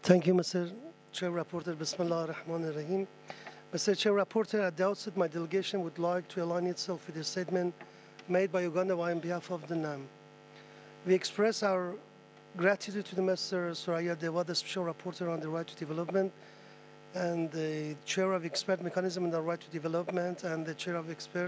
Thank you, Mr. Chair Rapporteur. Bismillah ar-Rahman ar-Rahim. Mr. Chair Rapporteur, at the outset, my delegation would like to align itself with the statement made by Uganda on behalf of the NAM. We express our gratitude to the Mr. Soraya Dewa, the Special Rapporteur on the Right to Development, and the Chair of Expert Mechanism on the Right to Development, and the Chair of Expert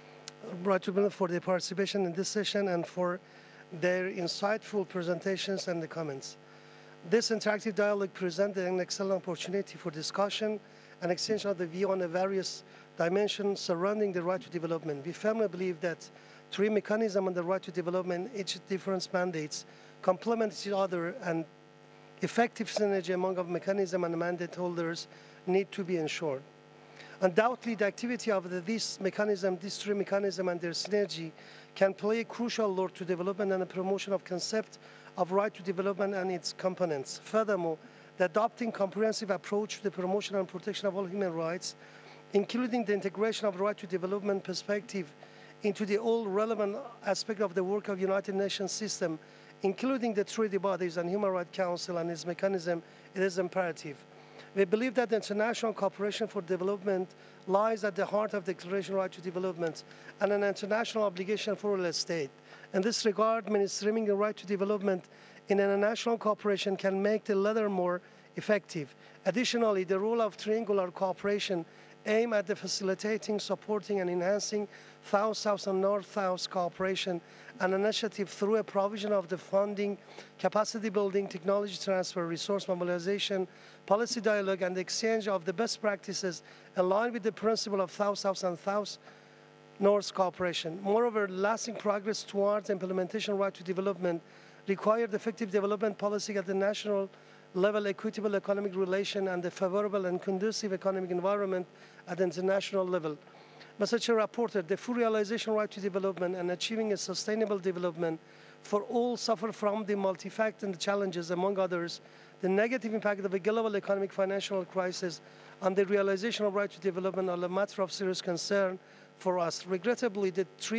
Right to Development for their participation in this session and for their insightful presentations and the comments. This interactive dialogue presents an excellent opportunity for discussion and exchange of the view on the various dimensions surrounding the right to development. We firmly believe that three mechanisms on the right to development, each different mandates, complement each other, and effective synergy among of mechanism and mandate holders need to be ensured. Undoubtedly, the activity of these three mechanisms and their synergy can play a crucial role to development and the promotion of concept of right to development and its components. Furthermore, the adopting comprehensive approach to the promotion and protection of all human rights, including the integration of right to development perspective into the all relevant aspect of the work of United Nations system, including the treaty bodies and Human Rights Council and its mechanism, it is imperative. We believe that the international cooperation for development lies at the heart of the Declaration of Right to Development and an international obligation for all states. In this regard, mainstreaming the right to development in international cooperation can make the latter more effective. Additionally, the role of triangular cooperation aimed at the facilitating, supporting, and enhancing South-South and North-South cooperation and initiative through a provision of the funding, capacity building, technology transfer, resource mobilization, policy dialogue, and the exchange of the best practices aligned with the principle of South-South and South-North cooperation. Moreover, lasting progress towards implementation of right to development required effective development policy at the national level, equitable economic relation, and a favorable and conducive economic environment at the international level. Mr. Chair Rapporteur, the full realization of right to development and achieving a sustainable development for all suffer from the multifaceted challenges, among others, the negative impact of a global economic financial crisis on the realization of right to development are a matter of serious concern for us. Regrettably,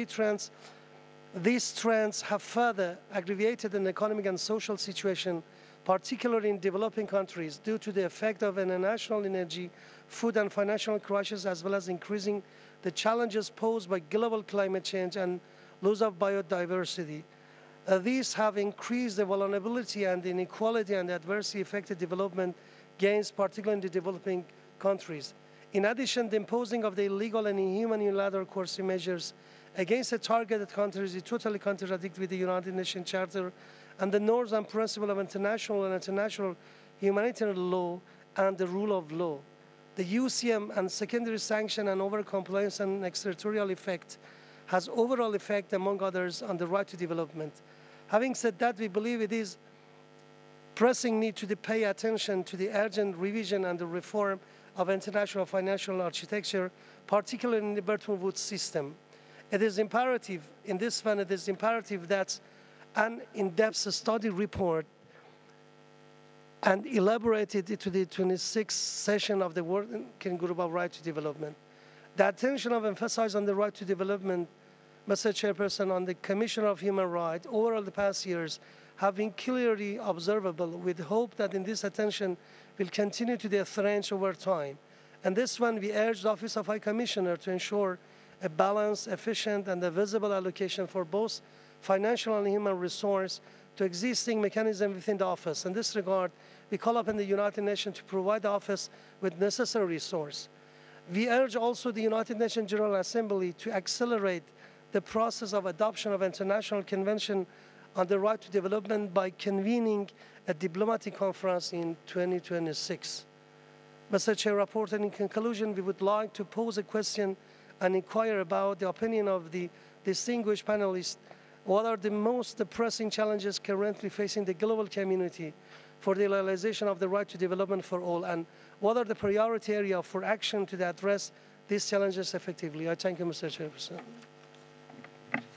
these trends have further aggravated an economic and social situation, particularly in developing countries, due to the effect of international energy, food and financial crisis, as well as increasing the challenges posed by global climate change and loss of biodiversity. These have increased the vulnerability and inequality and adversely affected development gains, particularly in the developing countries. In addition, the imposing of the illegal and inhuman unilateral coercive measures against the targeted countries is totally contradictory with the United Nations Charter and the norms and principles of international humanitarian law and the rule of law. The UCM and secondary sanction and over-compliance and extraterritorial effect has overall effect, among others, on the right to development. Having said that, we believe it is pressing need to pay attention to the urgent revision and the reform of international financial architecture, particularly in the Bretton Woods system. It is imperative, in this one, it is imperative that an in-depth study report and elaborated to the 26th session of the Working Group of Right to Development. The attention of emphasis on the right to development, Mr. Chairperson, on the Commissioner of Human Rights over the past years have been clearly observable, with hope that in this attention will continue to be enhanced over time. And this one, we urge the Office of High Commissioner to ensure a balanced, efficient, and a visible allocation for both financial and human resource to existing mechanisms within the office. In this regard, we call upon the United Nations to provide the office with necessary resource. We urge also the United Nations General Assembly to accelerate the process of adoption of International Convention on the Right to Development by convening a diplomatic conference in 2026. Mr. Chair Rapporteur, in conclusion, we would like to pose a question and inquire about the opinion of the distinguished panelists. What are the most pressing challenges currently facing the global community for the realization of the right to development for all, and what are the priority areas for action to address these challenges effectively? I thank you, Mr. Chairperson.